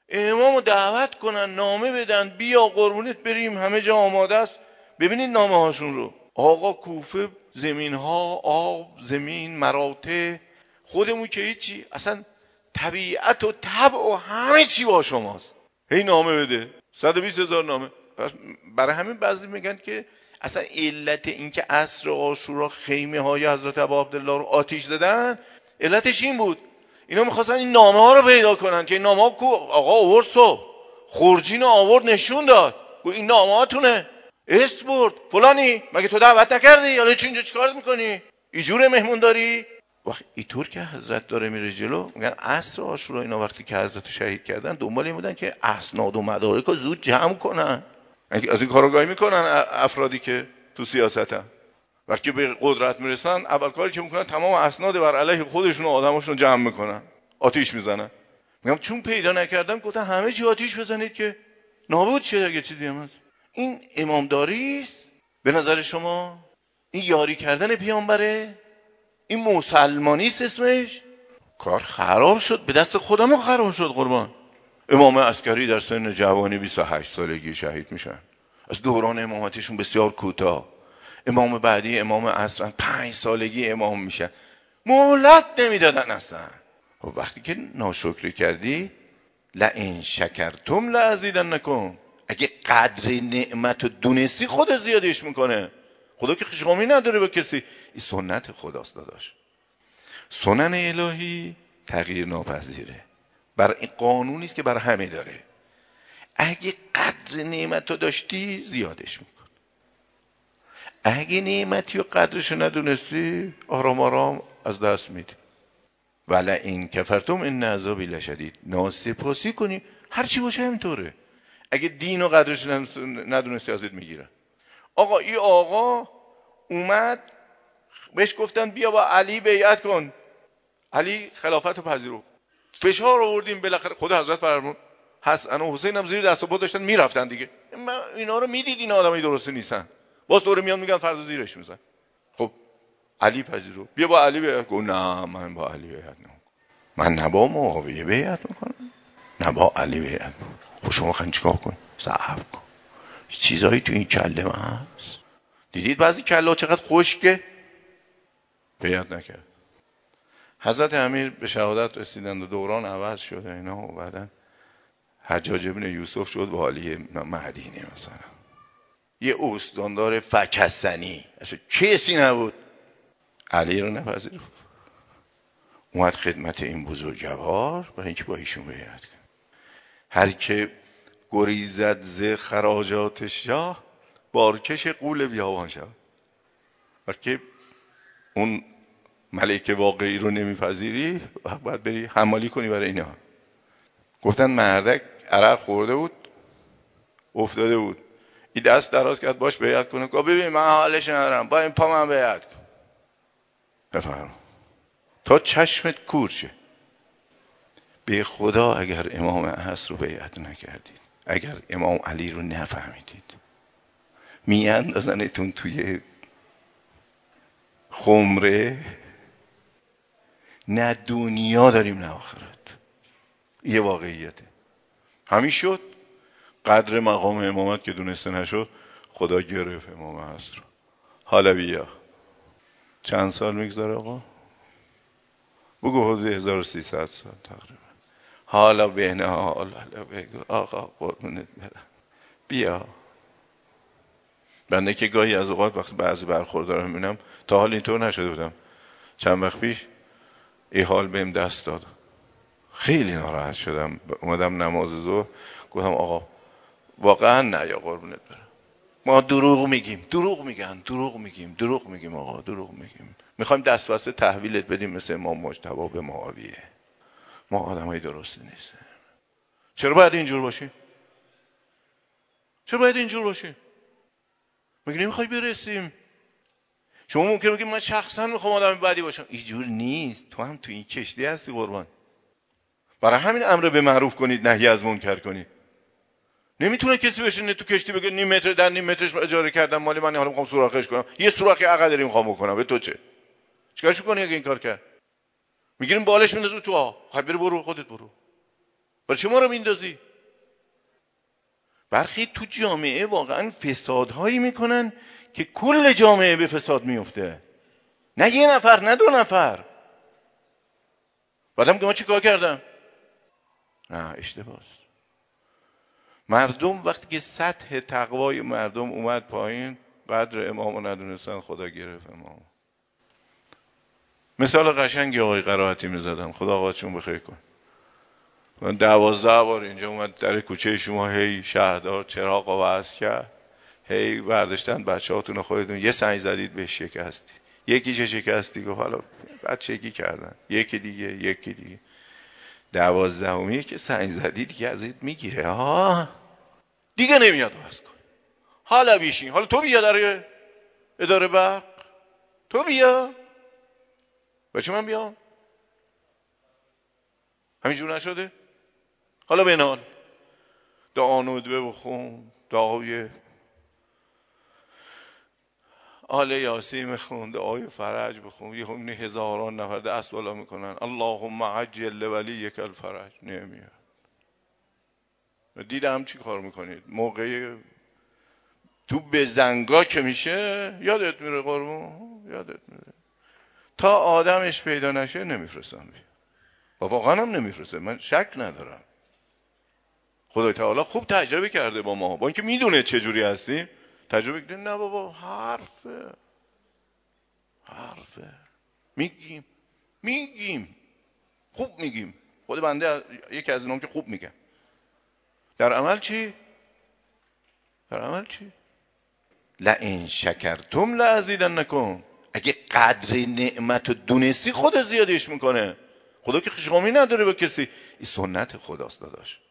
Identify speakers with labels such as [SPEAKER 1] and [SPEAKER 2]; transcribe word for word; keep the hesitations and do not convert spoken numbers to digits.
[SPEAKER 1] امامو دعوت کنن، نامه بدن، بیا قربونت بریم، همه جا آماده است. ببینید نامه هاشون رو. آقا کوفه زمین ها، آب، زمین، مراتع، خودمون که هیچی، اصلا طبیعت و طبع و همه چی با شماست. هی نامه بده، صد و بیست هزار نامه. برای همین بعضی میگن که اصلا علت این که عصر عاشورا خیمه های حضرت ابا عبدالله رو آتیش زدن، علتش این بود، اینا میخواستن این نامه ها رو پیدا کنن که این نامه ها کو. آقا آورد صبح خورجین رو آورد نشون داد، این نامه هاتونه، اسم برد، فلانی مگه تو دعوت نکردی؟ حالا چی اینجا چیکار میکنی؟ اینجوره مهمون داری؟ وقتی اینطور که حضرت داره میره جلو، میگن عصر عاشورا اینا وقتی که حضرت شهید کردن دنبال این بودن که اسناد و مدارک رو زود جمع کنن. از این کارگاهی میکنن افرادی که تو سیاستن، وقتی به قدرت میرسن اول کاری که میکنن تمام اسناد بر علیه خودشون و آدماشون جمع میکنن، آتیش میزنن. میگم چون پیدا نکردم گفتن همه چی آتیش بزنید که نابود شه اگه چیزی هم هست. این امامداری است به نظر شما؟ این یاری کردن پیامبره؟ این مسلمانی است اسمش؟ کار خراب شد، به دست خودمون خراب شد قربان. امام عسکری در سن جوانی بیست و هشت سالگی شهید میشن، از دوران امامتشون بسیار کوتاه. امام بعدی امام عصر پنج سالگی امام میشن، مهلت نمیدادن اصلا. وقتی که ناشکری کردی، لئن شکرتم لازیدنکم، اگه قدر نعمت رو دونستی خود زیادش میکنه. خدا که خشقامی نداره به کسی، این سنت خداست داداش. سنن الهی تغییر ناپذیره، بر این قانونی است که بر همه داره. اگه قدر نعمت رو داشتی زیادش میکن، اگه نعمتی و قدرش ندونستی آرام آرام از دست میدی. ولی این کفرتم این عذابی لشدید، ناسپاسی کنی هرچی باشه همینطوره. اگه دین و قدرش ندونستی ازت میگیره. آقا این آقا اومد بهش گفتن بیا با علی بیعت کن، علی خلافت رو پذیرو. فشار آوردیم، بالاخره خود حضرت فرمود حسن و حسین هم زیر دست و پا داشتن میرفتن دیگه. اینا رو میدید این آدمای درستی نیستن، باز دوره میان میگن فردا زیرش میزن. خب علی پذیرو، بیا با علی بیعت کن. نه من با علی بیعت نمیکنم، من نه با معاویه بیعت میکنم نه با علی بیعت میکنم. خب شما خواهید چیکار کن؟ صبر کن، چیزایی تو این کله من هست. دیدید بعضی کله ها چقدر خشکه؟ بیعت نکرد. حضرت امیر به شهادت رسیدند و دوران عوض شد اینا، و بعدن حجاج ابن یوسف شد والی مدینه مثلا. یه استاندار فکستنی، اصلا کسی نبود. علی رو نپذیرفت، اومد خدمت این بزرگوار برای اینکه با ایشون بیعت کنه. هر که گریزد ز خراجات شاه، بارکش غول بیابان شد. وقتی اون ملک واقعی رو نمیپذیری باید بری حمالی کنی برای اینا. گفتن مردک عرق خورده بود افتاده بود، این دست دراز کرد باش بیعت کنه، گفت ببین من حالش ندارم، با این پا من بیعت کن. بفرم تا چشمت کور شه. به خدا اگر امام عصر رو بیعت نکردید، اگر امام علی رو نفهمیدید، میاندازنتون توی خمره، نه دنیا داریم نه آخرت. یه واقعیته. همین شد قدر مقام امامت که دونسته نشد، خدا گرفت امام عصر. حالا بیا چند سال میگذاره آقا؟ بگو حدود هزار و سیصد سال تقریبا. حالا بهنه حالا بگو آقا قربونت برم بیا. بنده که گاهی از اوقات وقتی بعضی برخوردارم میبینم، تا حال اینطور نشده بودم، چند وقت پیش این حال بهم دست داد، خیلی ناراحت شدم. اومدم نماز ظهر گفتم آقا واقعا نه یا قربونت برم، ما دروغ میگیم، دروغ میگن، دروغ میگیم، دروغ میگیم آقا، دروغ میگیم. میخوایم دست بسته تحویلت بدیم مثل امام مجتبی به معاویه. ما آدمای درستی نیستیم. چرا باید اینجور باشیم؟ چرا باید اینجور باشیم؟ مگه نمیخوای برسیم؟ شما ممکنه بگید من شخصا میخوام آدم بدی باشم. اینجور نیست. تو هم تو این کشتی هستی قربان. برای همین امر به معروف کنید، نهی از منکر کنید. نمیتونه کسی بشینه تو کشتی بگه نیم متر در نیم مترش اجاره کردم مالی من، حالا میخوام سوراخش کنم، یه سوراخی عقب داریم میخوام بکنم، به تو چه؟ چیکارش میکنی اگه این کار کرد؟ میگیریم بالش میندازیم تو آب. خب برو برو خودت برو. برای چه ما رو میندازی؟ برخی تو جامعه واقعا فسادهایی میکنن که کل جامعه به فساد میفته، نه یه نفر نه دو نفر. بعدم که ما چی کار کردم؟ نه، اشتباهه. مردم وقتی که سطح تقوای مردم اومد پایین، قدر امامو ندونستن، خدا گرفت امامو. مثال قشنگی آقای قرائتی میزدن، خدا آقایتشون بخیر کن. من دوازده بار اینجا اومد در کوچه شما، هی شهردار چراغ وصل کرد، هی برداشتن بچه هاتون خودتون یه سنگ زدید به شکستی، یکی چه شکستی گفت حالا بعد چکی کردن، یکی دیگه یکی دیگه، دوازدهمی که سنگ زدید دیگه ازت میگیره ها، دیگه نمیاد واسه کن. حالا بیشین، حالا تو بیا در اداره برق، تو بیا. بچه من بیام؟ همینجور نشده؟ حالا بنال دعا ندبه بخون، دعای آل یاسین بخون، دعای فرج بخون، یه همین هزاران نفر دست بالا میکنن اللهم عجل لولیک الفرج، نمیاد. دیدم چی کار میکنید موقع تو به زنگا که میشه، یادت میره قربون، یادت میره، تا آدمش پیدا نشه نمیفرستم بیا. و واقعا هم نمیفرسته، من شک ندارم. خدای تعالی خوب تجربه کرده با ما، با اینکه میدونه چجوری هستیم، تجربه کرده. نه بابا، حرفه حرفه میگیم میگیم خوب میگیم. خود بنده یکی از اینام که خوب میگم، در عمل چی؟ در عمل چی؟ لئن شکرتم لازیدنکم، اگه قدر نعمت رو دونستی خود زیادش میکنه. خدا که خشامی نداره به کسی، این سنت خداست داداش.